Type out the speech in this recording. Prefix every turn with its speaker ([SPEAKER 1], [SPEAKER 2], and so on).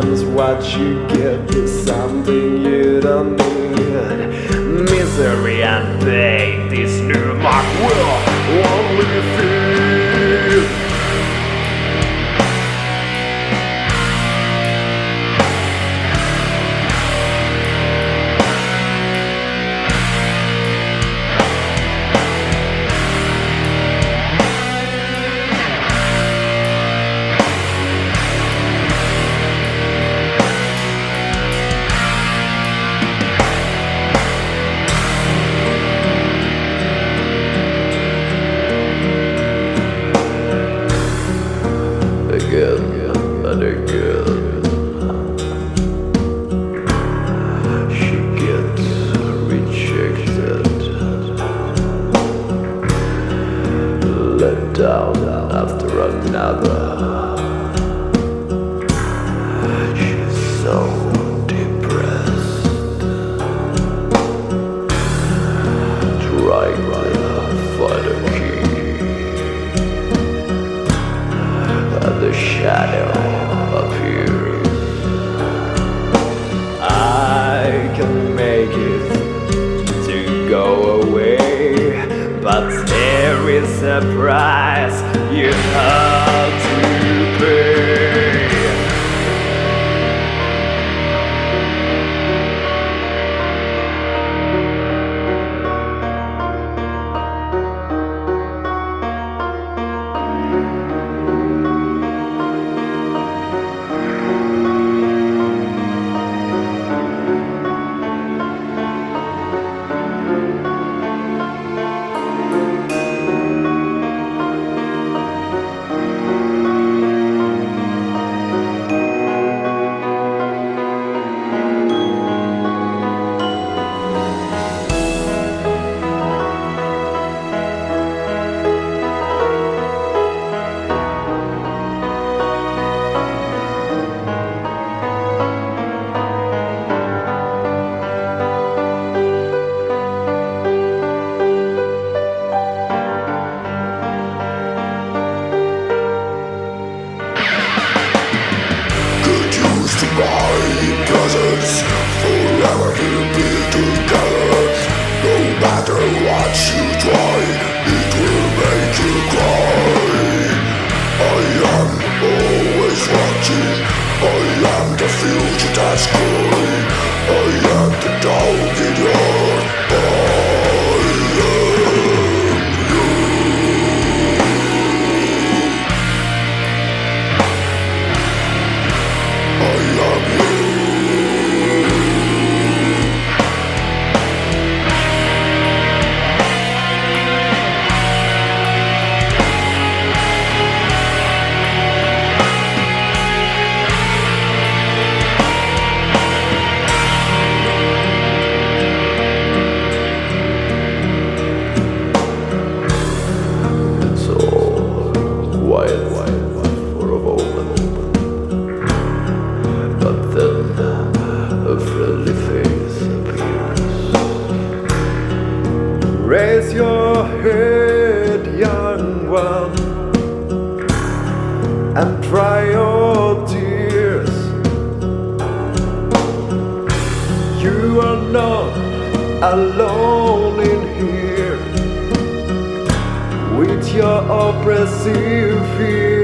[SPEAKER 1] Sometimes what you get is something you don't need. Misery and pain, this new mark will only feed. Again and again, she gets rejected, let down after another. She's so depressed, trying to find a key. The shadow appears. I can make it to go away, but there is a price you have to pay. Presence forever to be together. No matter what you try, it will make you cry. I am always watching. I am the future that's growing. I am the dog in your for a moment, but then a friendly face appears. Raise your head, young one, and dry your tears. You are not alone in here with your oppressive fear.